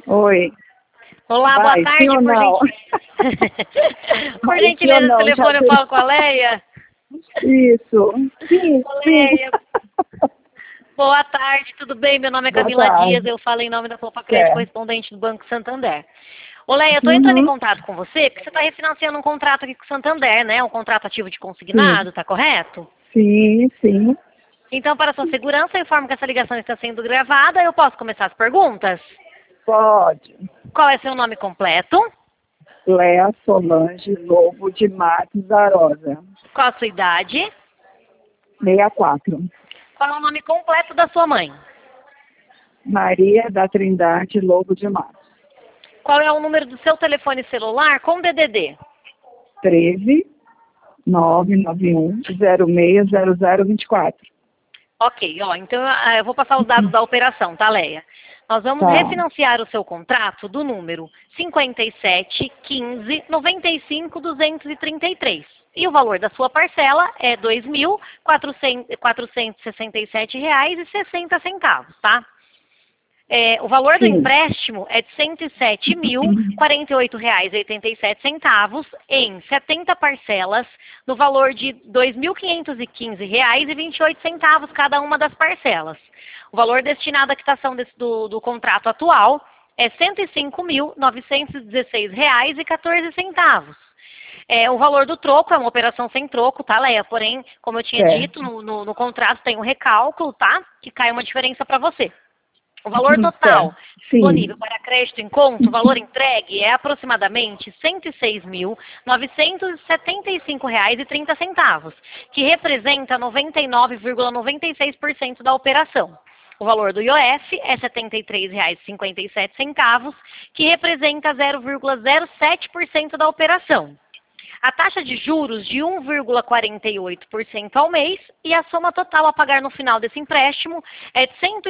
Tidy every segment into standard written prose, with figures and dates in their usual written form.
Oi. Olá, Vai, boa tarde, sim ou não? Por Vai, sim ou gentileza, não? telefone eu falo com a Leia. Isso. Sim, Ô, sim. Leia, boa tarde, tudo bem? Meu nome é Boa Camila Dias, tarde. eu falo em nome da Copa Crédito, É. correspondente do Banco Santander. Ô, Leia, eu estou entrando em Uhum. contato com você porque você está refinanciando um contrato aqui com o Santander, né? Um contrato ativo de Sim. consignado, tá correto? Sim, sim. Então, para sua segurança, eu informo que essa ligação está sendo gravada. Eu posso começar as perguntas? Pode. Qual é seu nome completo? Léa Solange Lobo de Matos Arosa. Qual a sua idade? 64. Qual é o nome completo da sua mãe? Maria da Trindade Lobo de Matos. Qual é o número do seu telefone celular com DDD? 13 991 060024. Ok, ó, então eu vou passar os dados da operação, tá, Leia? Nós vamos Tá. refinanciar o seu contrato do número 57 15 95 233. E o valor da sua parcela é R$ 2.467,60, tá? O valor do Sim. empréstimo é de R$ 107.048,87 em 70 parcelas, no valor de R$ 2.515,28 cada uma das parcelas. O valor destinado à quitação do contrato atual é R$ 105.916,14. O valor do troco é uma operação sem troco, tá, Leia? Porém, como eu tinha dito, Certo. no contrato tem um recálculo, tá? Que cai uma diferença para você. O valor total Certo. disponível Sim. para crédito em conta, o valor entregue é aproximadamente R$ 106.975,30, que representa 99,96% da operação. O valor do IOF é R$ 73,57, que representa 0,07% da operação. A taxa de juros de 1,48% ao mês e a soma total a pagar no final desse empréstimo é de R$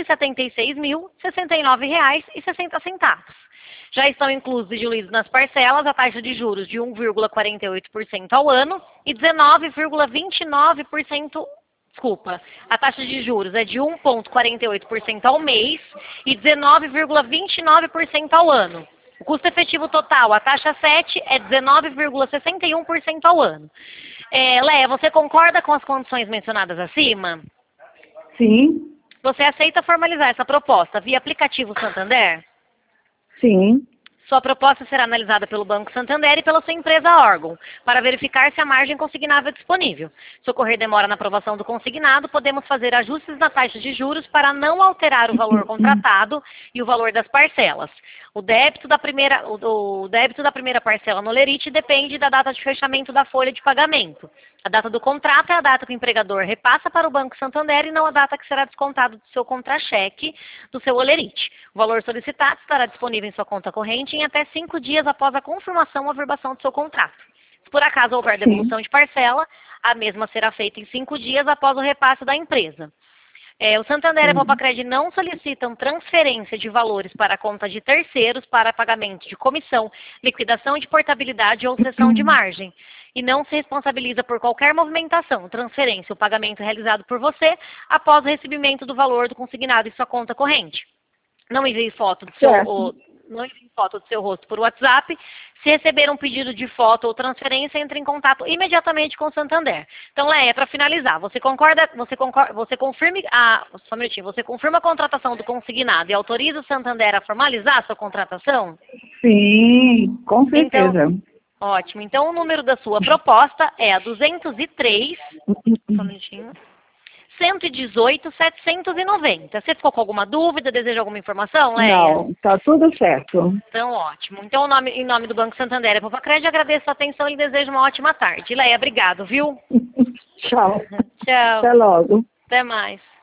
176.069,60. Já estão inclusos e diluídos nas parcelas a taxa de juros de 1,48% ao ano e 19,29%. Desculpa, a taxa de juros é de 1,48% ao mês e 19,29% ao ano. O custo efetivo total, a taxa 7, é 19,61% ao ano. Leia, você concorda com as condições mencionadas acima? Sim. Você aceita formalizar essa proposta via aplicativo Santander? Sim. Sua proposta será analisada pelo Banco Santander e pela sua empresa órgão, para verificar se a margem consignável é disponível. Se ocorrer demora na aprovação do consignado, podemos fazer ajustes na taxa de juros para não alterar o valor contratado e o valor das parcelas. O débito da primeira parcela no Lerite depende da data de fechamento da folha de pagamento. A data do contrato é a data que o empregador repassa para o Banco Santander e não a data que será descontado do seu contra-cheque do seu Olerite. O valor solicitado estará disponível em sua conta corrente em até 5 dias após a confirmação ou averbação do seu contrato. Se por acaso houver devolução de parcela, a mesma será feita em 5 dias após o repasse da empresa. O Santander e a Copacred não solicitam transferência de valores para a conta de terceiros para pagamento de comissão, liquidação de portabilidade ou cessão de margem. E não se responsabiliza por qualquer movimentação, transferência ou pagamento realizado por você após o recebimento do valor do consignado em sua conta corrente. Não envie foto do seu rosto por WhatsApp. Se receber um pedido de foto ou transferência, entre em contato imediatamente com o Santander. Então, Leia, para finalizar, você confirma a contratação do consignado e autoriza o Santander a formalizar a sua contratação? Sim, com Então, certeza. ótimo. Então, o número da sua proposta é a 203, só um minutinho, 118, 790. Você ficou com alguma dúvida? Deseja alguma informação, Leia? Não, tá tudo certo. Então, ótimo. Então, em nome do Banco Santander e Copacred, agradeço a atenção e desejo uma ótima tarde. Leia, obrigado, viu? Tchau. Tchau. Até logo. Até mais.